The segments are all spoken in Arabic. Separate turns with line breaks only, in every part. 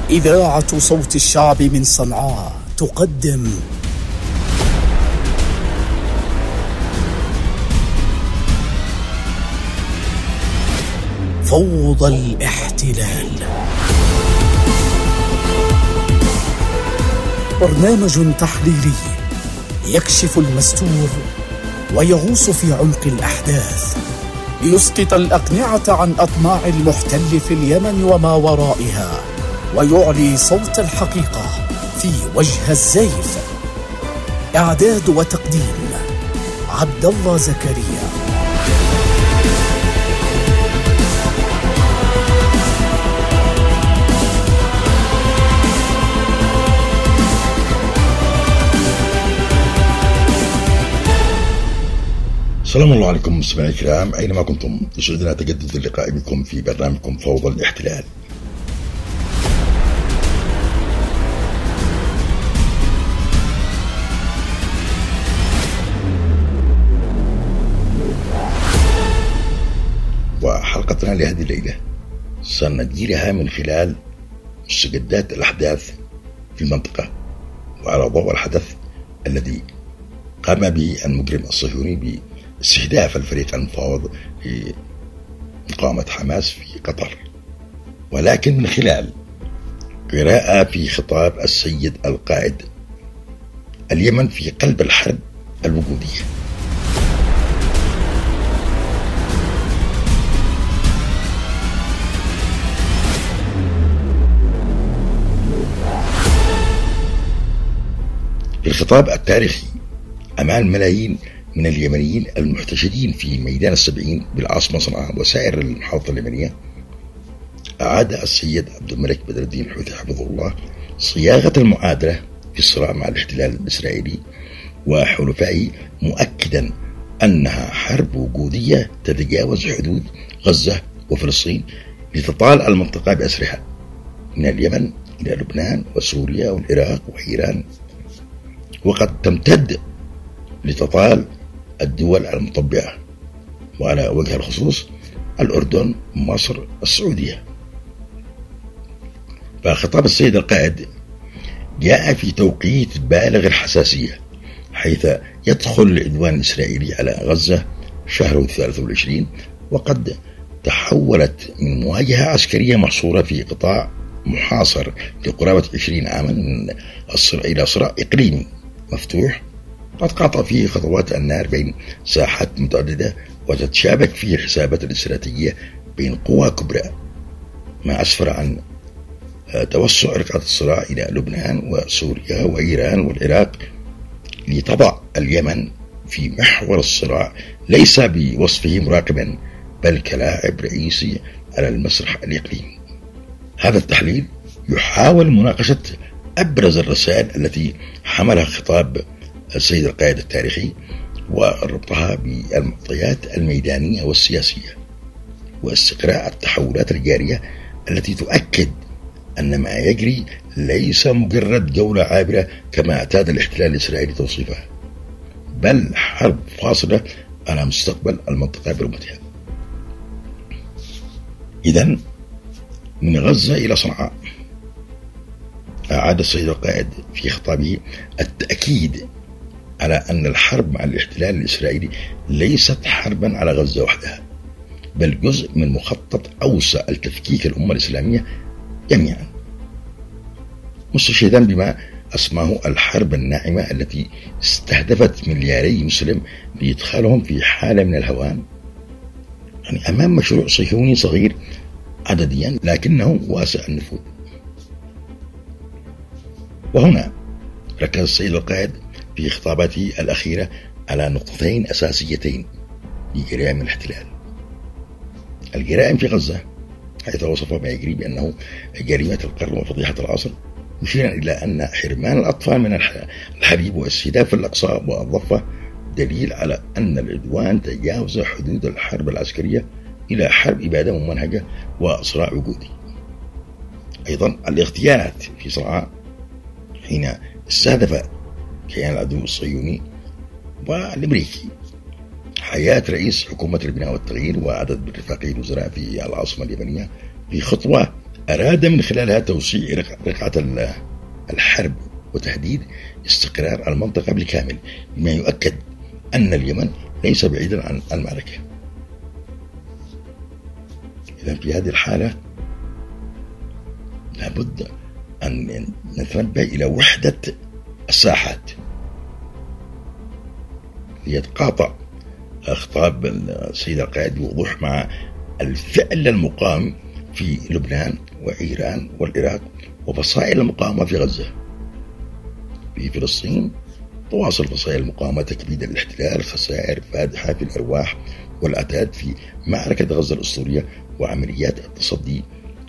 إذاعة صوت الشعب من صنعاء تقدم فوضى الاحتلال، برنامج تحليلي يكشف المستور ويغوص في عمق الأحداث ليسقط الأقنعة عن أطماع المحتل في اليمن وما ورائها، ويعلي صوت الحقيقة في وجه الزيف. إعداد وتقديم عبد الله زكريا.
السلام الله عليكم مستمعي الكرام أينما كنتم، يسعدنا تجدد اللقاء بكم في برنامجكم فوضى الاحتلال. وحلقتنا لهذه الليلة سنجيلها من خلال مستجدات الأحداث في المنطقة، وعلى ضوء الحدث الذي قام به المجرم الصهيوني باستهداف الفريق المفاوض لمقاومة حماس في قطر، ولكن من خلال قراءة في خطاب السيد القائد اليمن في قلب الحرب الوجودية. في الخطاب التاريخي أمام ملايين من اليمنيين المحتشدين في ميدان السبعين بالعاصمة صنعاء وسائر المحافظة اليمنية، أعاد السيد عبد الملك بدر الدين الحوثي حفظه الله صياغة المعادلة في الصراع مع الاحتلال الإسرائيلي وحلفائه، مؤكدا أنها حرب وجودية تتجاوز حدود غزة وفلسطين لتطال المنطقة بأسرها من اليمن إلى لبنان وسوريا والعراق وإيران، وقد تمتد لتطال الدول المطبعة، وعلى وجه الخصوص الأردن، مصر، السعودية. فخطاب السيد القائد جاء في توقيت بالغ الحساسية، حيث يدخل العدوان الإسرائيلي على غزة شهر 23، وقد تحولت من مواجهة عسكرية محصورة في قطاع محاصر لقرابة 20 عاما من الصراع إلى صراع إقليمي مفتوح قد قاطع فيه خطوات النار بين ساحات متعددة، وتتشابك فيه الحسابات الاستراتيجية بين قوى كبرى، ما أسفر عن توسع رقعة الصراع إلى لبنان وسوريا وإيران والعراق، لتضع اليمن في محور الصراع ليس بوصفه مراقبا بل كلاعب رئيسي على المسرح الإقليمي. هذا التحليل يحاول مناقشة أبرز الرسائل التي حملها خطاب السيد القائد التاريخي وربطها بالمعطيات الميدانية والسياسية، واستقراء التحولات الجارية التي تؤكد أن ما يجري ليس مجرد جولة عابرة كما اعتاد الاحتلال الإسرائيلي توصيفها، بل حرب فاصلة على مستقبل المنطقة برمتها. إذن من غزة إلى صنعاء، أعاد السيد القائد في خطابه التأكيد على أن الحرب مع الاحتلال الإسرائيلي ليست حربا على غزة وحدها، بل جزء من مخطط أوسع لتفكيك الأمة الإسلامية جميعا، مستشهدا بما أسماه الحرب الناعمة التي استهدفت ملياري مسلم لإدخالهم في حالة من الهوان، يعني أمام مشروع صهيوني صغير عدديا لكنه واسع النفوذ. وهنا ركز السيد القائد في خطاباته الأخيرة على نقطتين أساسيتين لجرائم الاحتلال: الجرائم في غزة، حيث وصف ما يجري بأنه جريمة القرن وفضيحة العصر، مشيرا إلى أن حرمان الأطفال من الحليب واستهداف الأقصى والضفة دليل على أن العدوان تجاوز حدود الحرب العسكرية إلى حرب إبادة ممنهجة وصراع وجودي. أيضا الاغتيالات في صنعاء حين استهدف كيان العدو الصهيوني والأمريكي حياة رئيس حكومة البناء والتغيير وعدد من رفاقي الوزراء في العاصمة اليمنية في خطوة أراد من خلالها توسيع رقعة الحرب وتهديد استقرار المنطقة بالكامل، بما يؤكد أن اليمن ليس بعيدا عن المعركة. إذن في هذه الحالة لابد أن نتنبه إلى وحدة الساحات ليتقاطع خطاب السيد القائد بوضوح مع الفعل المقام في لبنان وإيران والعراق وفصائل المقاومة في غزة. في فلسطين تواصل فصائل المقاومة تكبيد الاحتلال، خسائر فادحة في الأرواح والأعداد في معركة غزة الأسطورية وعمليات التصدي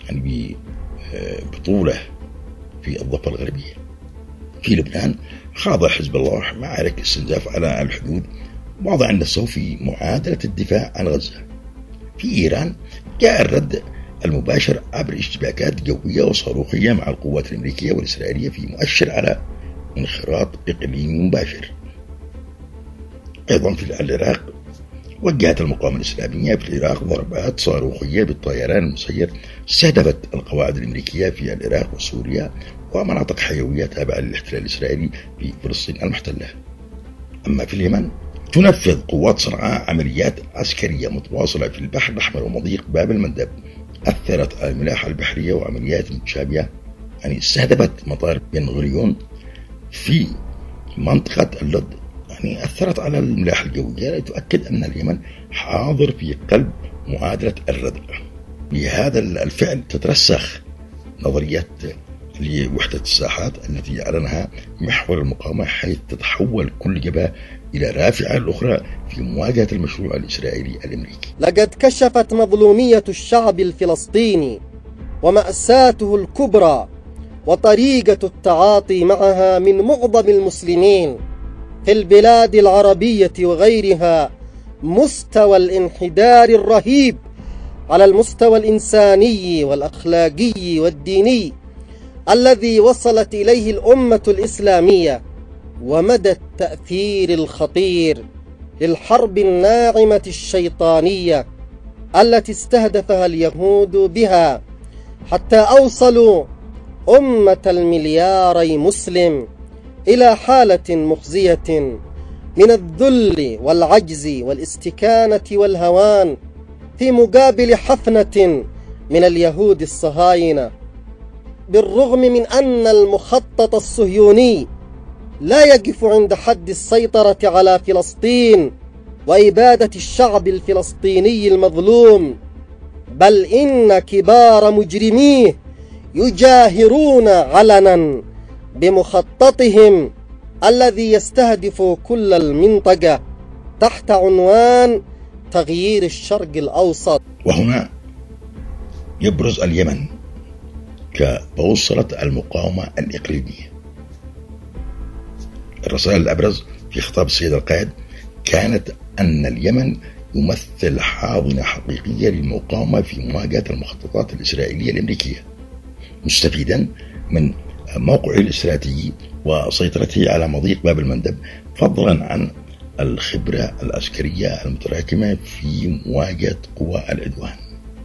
ببطولة في الضفة الغربية. في لبنان خاض حزب الله معارك استنزاف على الحدود، وضع نفسه في معادلة الدفاع عن غزة. في إيران جاء الرد المباشر عبر اشتباكات جوية وصاروخية مع القوات الأمريكية والإسرائيلية في مؤشر على انخراط إقليمي مباشر. أيضا في العراق وجهت المقاومة الإسلامية في العراق ضربات صاروخية بالطيران المسير استهدفت القواعد الأمريكية في العراق وسوريا ومناطق حيوية تابعة للاحتلال الإسرائيلي في فلسطين المحتلة. أما في اليمن تنفذ قوات صنعاء عمليات عسكرية متواصلة في البحر الأحمر ومضيق باب المندب، أثرت على الملاحة البحرية وعمليات متشابهة استهدفت مطار بن غوريون في منطقة اللد، أثرت على الملاحة الجوية لتؤكد أن اليمن حاضر في قلب معادلة الردع. بهذا الفعل تترسخ نظرية لوحدة الساحات التي أعلنها محور المقاومة، حيث تتحول كل جبهة إلى رافعة الأخرى في مواجهة المشروع الإسرائيلي الأمريكي.
لقد كشفت مظلومية الشعب الفلسطيني ومأساته الكبرى وطريقة التعاطي معها من معظم المسلمين في البلاد العربية وغيرها مستوى الانحدار الرهيب على المستوى الإنساني والأخلاقي والديني الذي وصلت إليه الأمة الإسلامية، ومدى التأثير الخطير للحرب الناعمة الشيطانية التي استهدفها اليهود بها، حتى أوصلوا أمة الملياري مسلم إلى حالة مخزية من الذل والعجز والاستكانة والهوان في مقابل حفنة من اليهود الصهاينة. بالرغم من أن المخطط الصهيوني لا يقف عند حد السيطرة على فلسطين وإبادة الشعب الفلسطيني المظلوم، بل إن كبار مجرميه يجاهرون علنا بمخططهم الذي يستهدف كل المنطقة تحت عنوان تغيير الشرق الأوسط.
وهنا يبرز اليمن كبوصلة المقاومة الإقليمية. الرسائل الأبرز في خطاب السيد القائد كانت أن اليمن يمثل حاضنة حقيقية للمقاومة في مواجهة المخططات الإسرائيلية الأمريكية، مستفيدا من موقعه الاستراتيجي وسيطرته على مضيق باب المندب، فضلا عن الخبرة العسكرية المتراكمة في مواجهة قوى العدوان.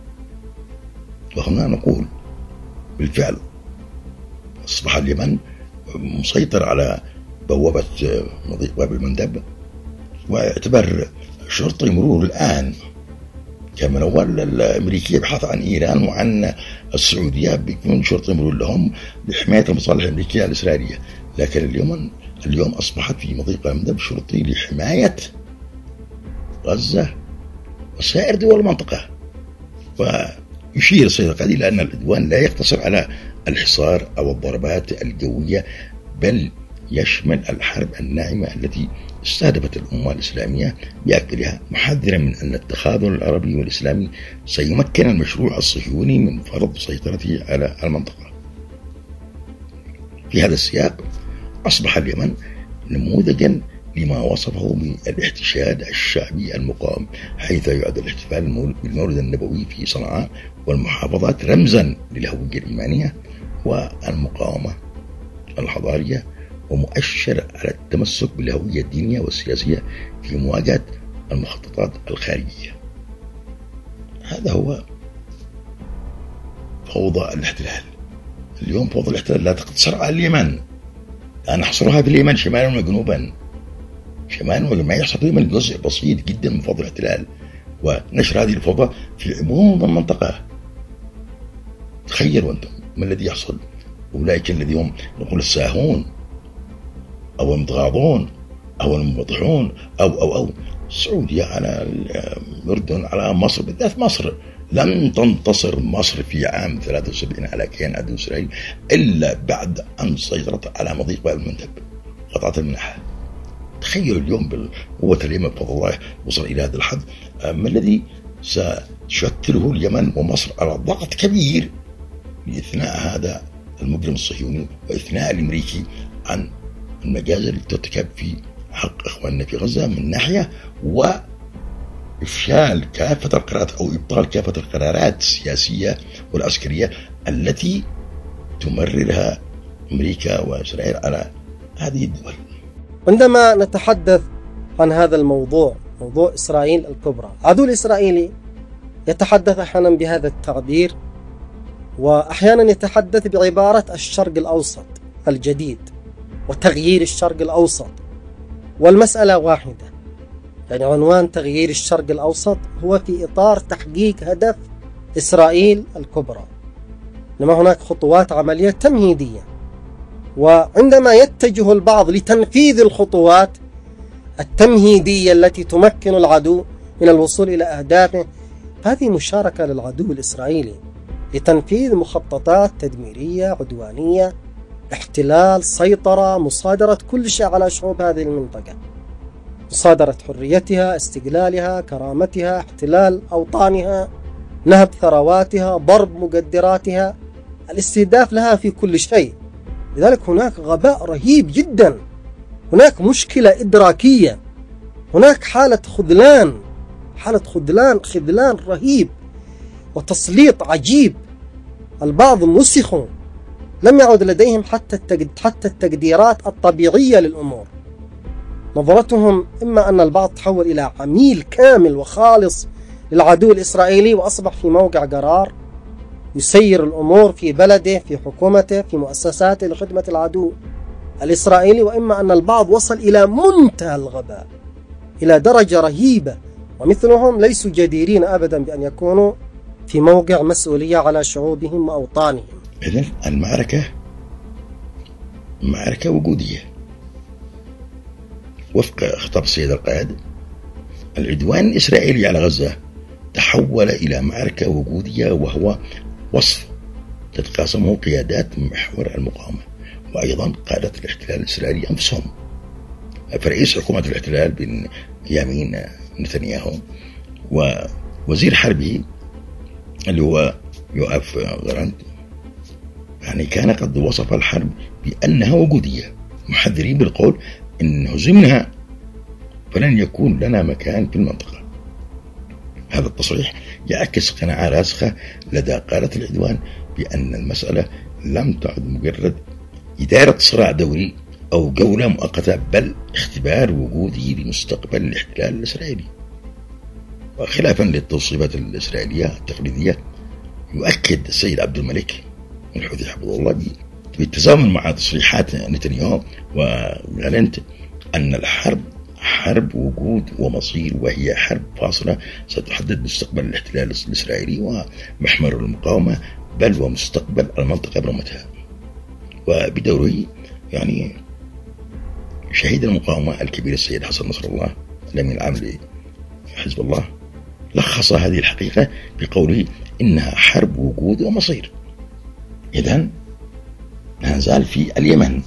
وهنا نقول بالفعل أصبح اليمن مسيطر على بوابة مضيق باب المندب، واعتبر شرطي مرور الآن كما أول الأمريكية يبحث عن إيران وعن السعودية بيكون شرطي مرور لهم لحماية المصالح الأمريكية الإسرائيلية، لكن اليوم أصبحت في مضيق باب المندب شرطي لحماية غزة وسائر دول المنطقة. ويشير السيد القائد إلى أن العدوان لا يقتصر على الحصار أو الضربات الجوية، بل يشمل الحرب الناعمة التي استهدفت الأمة الإسلامية بأكبرها، محذرا من أن التخاذل العربي والإسلامي سيمكن المشروع الصهيوني من فرض سيطرته على المنطقة. في هذا السياق أصبح اليمن نموذجا لما وصفه بالاحتشاد الشعبي المقاوم، حيث يعد الاحتفال بالمولد النبوي في صنعاء والمحافظات رمزا للهوية الإيمانية والمقاومة الحضارية، ومؤشر على التمسك بالهوية الدينية والسياسية في مواجهة المخططات الخارجية. هذا هو فوضى الاحتلال. اليوم فوضى الاحتلال لا تقتصر على اليمن، لا نحصرها في اليمن شمالا وجنوبا. شمالا وجنوبا ما يحصل في اليمن جزء بسيط جدا من فوضى الاحتلال، ونشر هذه الفوضى في عموم المنطقة. تخيلوا أنتم ما الذي يحصل. أولئك الذين هم نقول الساهون أو المتغاضون أو الموضحون أو السعودية على الأردن على مصر، بالذات مصر. لم تنتصر مصر في عام 73 على كيان عدو إسرائيل إلا بعد أن سيطرت على مضيق باب المندب، قطعت المنحة. تخيلوا اليوم بالقوة اليمن بفضل الله وصل إلى هذا الحد. ما الذي ستشكله اليمن ومصر على ضغط كبير لإثناء هذا المجرم الصهيوني وإثناء الأمريكي عن المجازر التي ترتكب في حق إخواننا في غزة من ناحية، وإفشال كافة القرارات أو إبطال كافة القرارات السياسية والعسكرية التي تمررها أمريكا وإسرائيل على هذه الدول.
عندما نتحدث عن هذا الموضوع، موضوع إسرائيل الكبرى، العدو الإسرائيلي يتحدث أحيانا بهذا التعبير، وأحيانا يتحدث بعبارة الشرق الأوسط الجديد وتغيير الشرق الأوسط، والمسألة واحدة. يعني عنوان تغيير الشرق الأوسط هو في إطار تحقيق هدف إسرائيل الكبرى، إنما هناك خطوات عملية تمهيدية، وعندما يتجه البعض لتنفيذ الخطوات التمهيدية التي تمكن العدو من الوصول إلى أهدافه، هذه مشاركة للعدو الإسرائيلي لتنفيذ مخططات تدميرية عدوانية، احتلال، سيطرة، مصادرة كل شيء على شعوب هذه المنطقة، مصادرة حريتها، استقلالها، كرامتها، احتلال أوطانها، نهب ثرواتها، ضرب مقدراتها، الاستهداف لها في كل شيء. لذلك هناك غباء رهيب جدا، هناك مشكلة إدراكية، هناك حالة خذلان رهيب وتسليط عجيب. البعض مسخوا، لم يعد لديهم حتى التقديرات الطبيعية للأمور. نظرتهم إما أن البعض تحول إلى عميل كامل وخالص للعدو الإسرائيلي وأصبح في موقع قرار يسير الأمور في بلده، في حكومته، في مؤسساته لخدمة العدو الإسرائيلي، وإما أن البعض وصل إلى منتهى الغباء إلى درجة رهيبة، ومثلهم ليسوا جديرين أبدا بأن يكونوا في موقع مسؤولية على شعوبهم وأوطانهم.
إذن المعركة معركة وجودية وفق خطاب السيد القائد. العدوان الإسرائيلي على غزة تحول إلى معركة وجودية، وهو وصف تتقاسمه قيادات محور المقاومة وأيضا قادة الاحتلال الإسرائيلي أنفسهم. فرئيس حكومة الاحتلال بنيامين نتنياهو ووزير حربه اللي هو يوآف غالانت يعني كان قد وصف الحرب بأنها وجودية، محذرين بالقول إن هزمنا فلن يكون لنا مكان في المنطقة. هذا التصريح يعكس قناعة راسخة لدى قادة العدوان بأن المسألة لم تعد مجرد إدارة صراع دوري أو جولة مؤقتة، بل اختبار وجودي لمستقبل الاحتلال الإسرائيلي. وخلافا للتوصيفات الإسرائيلية التقليدية، يؤكد السيد عبد الملك الحوثي حفظه الله بالتزامن مع تصريحات نتنياهو وغالانت أن الحرب حرب وجود ومصير، وهي حرب فاصلة ستحدد مستقبل الاحتلال الإسرائيلي ومحور المقاومة، بل ومستقبل المنطقة برمتها. وبدوره يعني شهيد المقاومة الكبير السيد حسن نصر الله الأمين العام لحزب الله لخص هذه الحقيقة بقوله إنها حرب وجود ومصير. إذن نزال في اليمن،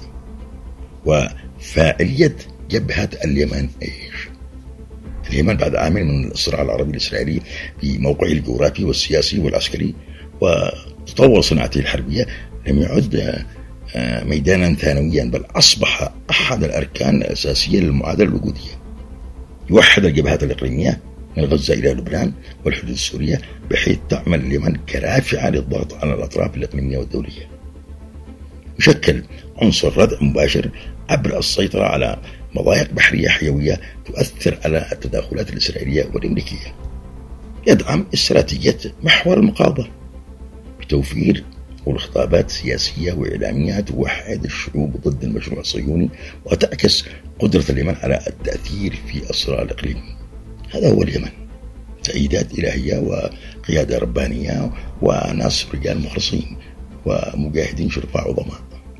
وفاعلية جبهة اليمن إيش؟ اليمن بعد عام من الصراع العربي الإسرائيلي بموقعه الجغرافي والسياسي والعسكري وتطور صناعته الحربية لم يعد ميدانا ثانويا، بل أصبح أحد الأركان الأساسية للمعادلة الوجودية. يوحد الجبهات الإقليمية من غزة إلى لبنان والحدود السورية، بحيث تعمل اليمن كرافعة للضغط على الأطراف الإقليمية والدولية. يشكل عنصر ردع مباشر عبر السيطرة على مضايق بحرية حيوية تؤثر على التداخلات الإسرائيلية والأمريكية. يدعم استراتيجية محور المقاومة بتوفير والخطابات سياسية وإعلامية توحد الشعوب ضد المشروع الصهيوني وتعكس قدرة اليمن على التأثير في أسرار الإقليم. هذا هو اليمن، تأييدات إلهية وقيادة ربانية وناس رجال مخلصين ومجاهدين شرفاء عظماء.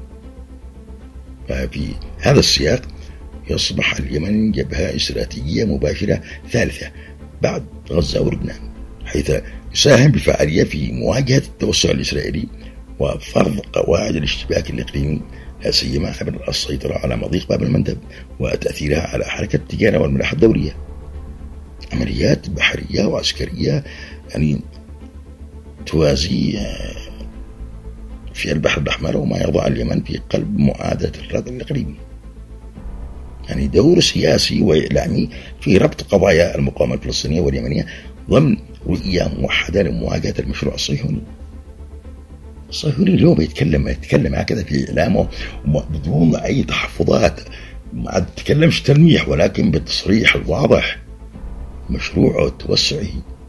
ففي هذا السياق يصبح اليمن جبهة استراتيجية مباشرة ثالثة بعد غزة ولبنان، حيث يساهم بفعالية في مواجهة التوسع الإسرائيلي وفرض قواعد الاشتباك الإقليمي، لا سيما عبر السيطرة على مضيق باب المندب وتأثيرها على حركة التجارة والملاحة الدولية. عمليات بحرية وعسكرية يعني توازي في البحر الأحمر، وما يضع اليمن في قلب معاداة الردع الإقليمي. يعني دور سياسي وإعلامي في ربط قضايا المقاومة الفلسطينية واليمنية ضمن رؤية موحدة لمواجهة المشروع الصهيوني. الصهيوني اليوم يتكلم هكذا في إعلامه بدون أي تحفظات، ما تتكلمش تلميح ولكن بالتصريح الواضح مشروعه التوسعي.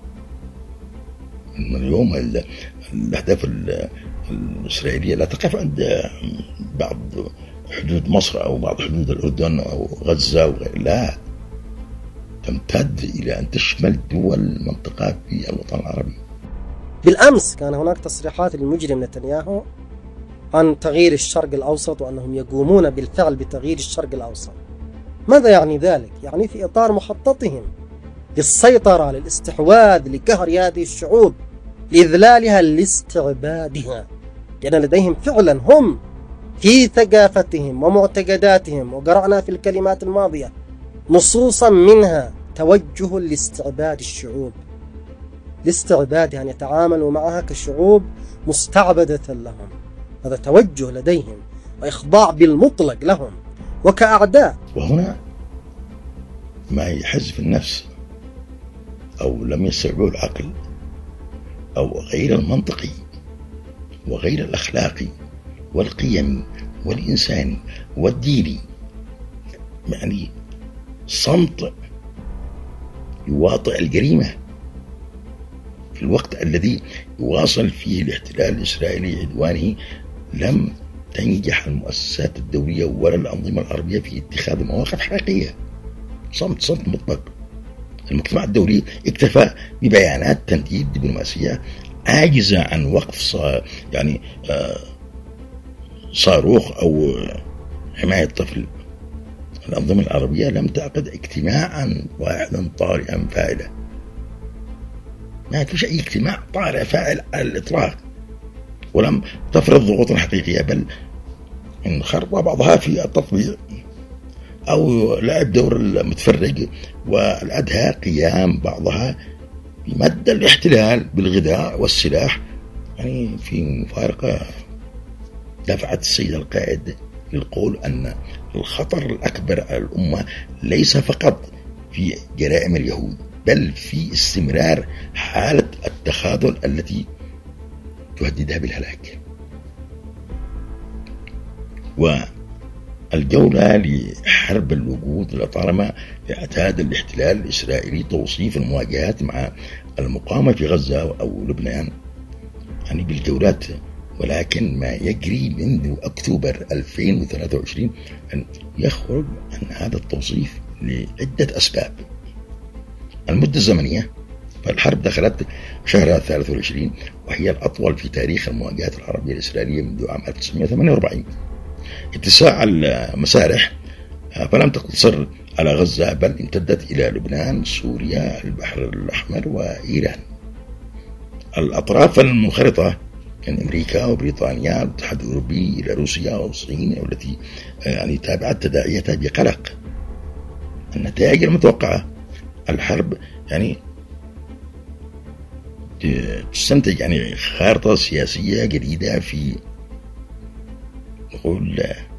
اليوم الأهداف الإسرائيلية لا تقف عند بعض حدود مصر أو بعض حدود الأردن أو غزة وغير، لا، تمتد إلى أن تشمل دول المنطقة في الوطن العربي.
بالأمس كان هناك تصريحات للمجرم نتنياهو عن تغيير الشرق الأوسط وأنهم يقومون بالفعل بتغيير الشرق الأوسط. ماذا يعني ذلك؟ يعني في إطار مخططهم للسيطرة، للاستحواذ، لقهر هذه الشعوب، لإذلالها، لاستعبادها، لأن لديهم فعلا هم في ثقافتهم ومعتقداتهم، وقرأنا في الكلمات الماضية نصوصا منها توجه لاستعباد الشعوب، لاستعبادها، أن يتعاملوا معها كشعوب مستعبدة لهم. هذا توجه لديهم وإخضاع بالمطلق لهم وكأعداء.
وهنا ما يحز في النفس أو لم يستوعبه العقل أو غير المنطقي وغير الأخلاقي والقيمي والإنساني والديني، يعني صمت يواطئ الجريمة في الوقت الذي يواصل فيه الاحتلال الإسرائيلي عدوانه. لم تنجح المؤسسات الدولية ولا الأنظمة العربية في اتخاذ مواقف حقيقية. صمت مطلق. المجتمع الدولي اكتفى ببيانات تنديد دبلوماسية عاجزة عن وقف صاروخ أو حماية طفل. الأنظمة العربية لم تعقد اجتماعا واحدا طارئا فاعلا، ما فيش أي اجتماع طارئ فاعل على الإطلاق، ولم تفرض ضغوطا حقيقية، بل انخرط بعضها في التطبيع أو لعب دور المتفرج، والأدهى قيام بعضها بمد الاحتلال بالغذاء والسلاح. يعني في مفارقة دفعت السيد القائد للقول أن الخطر الأكبر على الأمة ليس فقط في جرائم اليهود، بل في استمرار حالة التخاذل التي تهددها بالهلاك. والجولة لحرب الوجود لطالما اعتاد الاحتلال الإسرائيلي توصيف المواجهات مع المقاومة في غزة أو لبنان يعني بالجولات، ولكن ما يجري منذ أكتوبر 2023 أن يخرج عن هذا التوصيف لعدة أسباب. المدة الزمنية، فالحرب دخلت شهر 23 وهي الأطول في تاريخ المواجهات العربية الإسرائيلية منذ عام 1948. اتساع المسارح فلم تقتصر على غزة، بل امتدت إلى لبنان، سوريا، البحر الأحمر وإيران. الأطراف المنخرطة من أمريكا وبريطانيا والاتحاد الأوروبي إلى روسيا والصين، والتي يعني تابعت تداعياتها بقلق. النتائج المتوقعة، الحرب يعني تستنتج يعني خارطة سياسية جديدة في نقول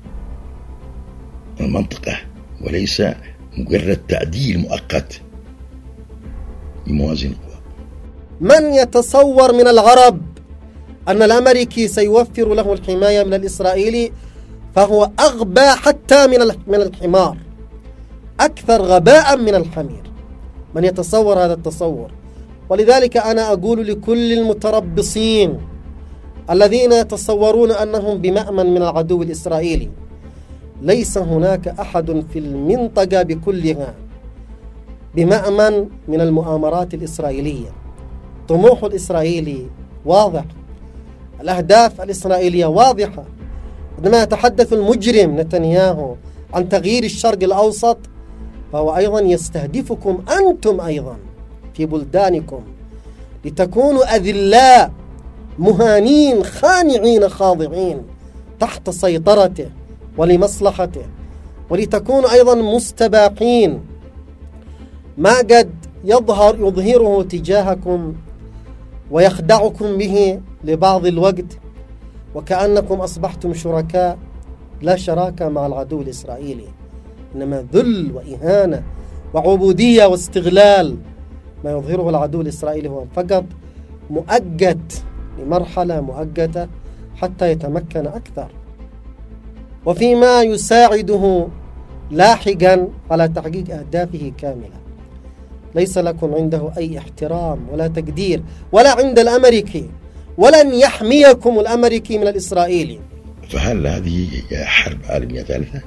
المنطقة، وليس مجرد تعديل مؤقت لموازين القوى.
من يتصور من العرب أن الأمريكي سيوفر له الحماية من الإسرائيلي فهو أغبى حتى من الحمار، أكثر غباء من الحمير. من يتصور هذا التصور؟ ولذلك أنا أقول لكل المتربصين الذين يتصورون أنهم بمأمن من العدو الإسرائيلي. ليس هناك أحد في المنطقة بكلها بمأمن من المؤامرات الإسرائيلية. طموح الإسرائيلي واضح، الأهداف الإسرائيلية واضحة. عندما يتحدث المجرم نتنياهو عن تغيير الشرق الأوسط، فهو أيضا يستهدفكم أنتم أيضا في بلدانكم لتكونوا أذلاء مهانين خانعين خاضعين تحت سيطرته ولمصلحته، ولتكونوا أيضا مستباقين ما قد يظهره تجاهكم ويخدعكم به لبعض الوقت، وكأنكم أصبحتم شركاء. لا شراكة مع العدو الإسرائيلي، إنما ذل وإهانة وعبودية واستغلال. ما يظهره العدو الإسرائيلي هو فقط مؤقت لمرحلة مؤقتة حتى يتمكن أكثر، وفيما يساعده لاحقا على تحقيق أهدافه كاملة. ليس لكم عنده أي احترام ولا تقدير، ولا عند الأمريكي، ولن يحميكم الأمريكي من الإسرائيلي.
فهل هذه حرب عالمية ثالثة؟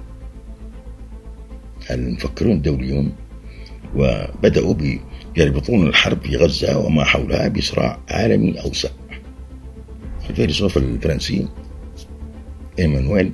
المفكرون الدوليون وبدأوا يربطون الحرب في غزة وما حولها بصراع عالمي أوسع. الفيلسوف الفرنسي إيمانويل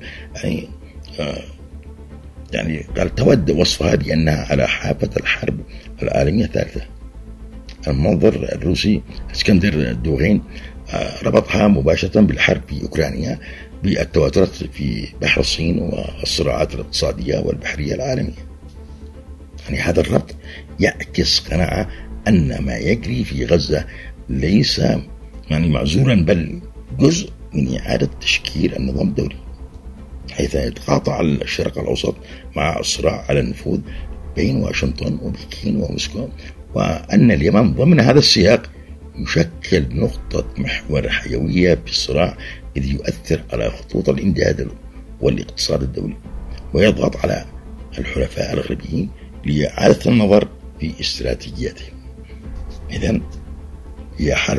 يعني قال تود وصفها بأنها على حافة الحرب العالمية الثالثة. المنظر الروسي اسكندر دوغين ربطها مباشرة بالحرب في أوكرانيا بالتوترات في بحر الصين والصراعات الاقتصادية والبحرية العالمية. يعني هذا الربط يعكس قناعة أن ما يجري في غزة ليس يعني معزولا، بل جزء من إعادة تشكيل النظام الدولي، حيث يتقاطع الشرق الأوسط مع الصراع على النفوذ بين واشنطن وبكين وموسكو، وأن اليمن ضمن هذا السياق يشكل نقطة محور حيوية في الصراع، إذ يؤثر على خطوط الإمداد والاقتصاد الدولي، ويضغط على الحلفاء الغربيين لإعادة النظر في استراتيجياتهم. إذن هي حرب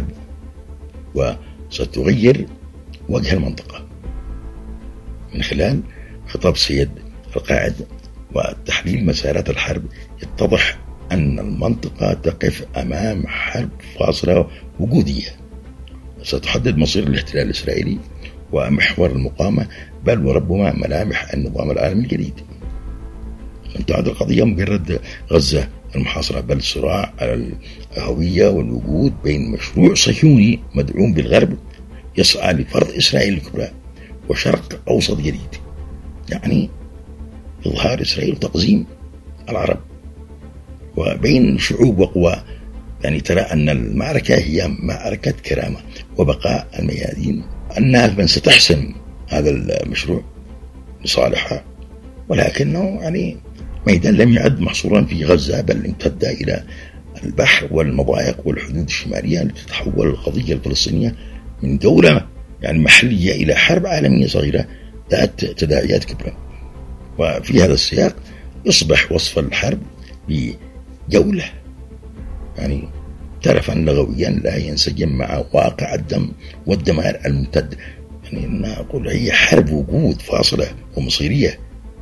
وستغير وجه المنطقة. من خلال خطاب سيد القائد وتحليل مسارات الحرب يتضح أن المنطقة تقف أمام حرب فاصلة وجودية ستحدد مصير الاحتلال الإسرائيلي ومحور المقاومة، بل وربما ملامح النظام العالمي الجديد. لم تعد القضية مجرد غزة المحاصرة، بل صراع على الهوية والوجود بين مشروع صهيوني مدعوم بالغرب يسعى لفرض إسرائيل الكبرى وشرق أوسط جديد، يعني إظهار إسرائيل وتقزيم العرب، وبين شعوب وقوى. يعني ترى أن المعركة هي معركة كرامة وبقاء الميادين. الناس من ستحسم هذا المشروع لصالحها، ولكنه يعني ميدان لم يعد محصورا في غزة، بل امتد إلى البحر والمضايق والحدود الشمالية، لتتحول القضية الفلسطينية من دولة يعني محلية إلى حرب عالمية صغيرة ذات تداعيات كبرى. وفي هذا السياق يصبح وصف الحرب بجولة يعني ترفا لغويا لا ينسجم مع واقع الدم والدمار الممتد. يعني نقول هي حرب وجود فاصلة ومصيرية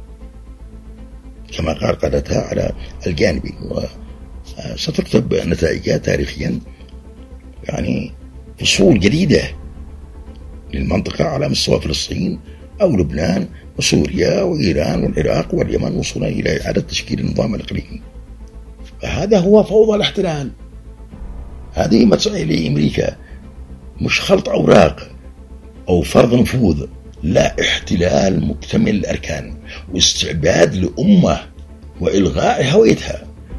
كما قال قادتها على الجانبين، وستكتب نتائجها تاريخيا يعني فصول جديدة للمنطقة على مستوى فلسطين أو لبنان وسوريا وإيران والعراق واليمن، وصولا إلى إعادة تشكيل النظام الإقليمي. فهذا هو فوضى الاحتلال. هذه مسألة أمريكا، مش خلط أوراق أو فرض نفوذ، لا، احتلال مكتمل الأركان واستعباد لأمة وإلغاء هويتها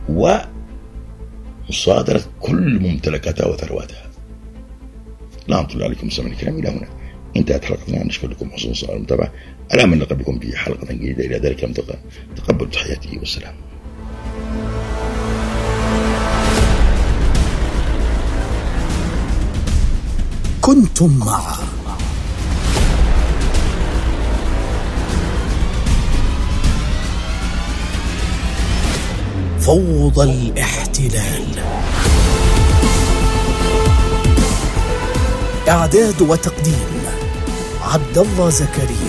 ومصادرة كل ممتلكاتها وثرواتها. لا أطول عليكم سمعنا الكلام إلى هنا انتهت حلقتنا. نشكر لكم حسن المتابعة. على من نلقى بكم في حلقة جديدة. إلى ذلك المنطقة تقبل تحياتي والسلام.
كنتم مع فوضى الاحتلال. إعداد وتقديم عبد الله زكريا.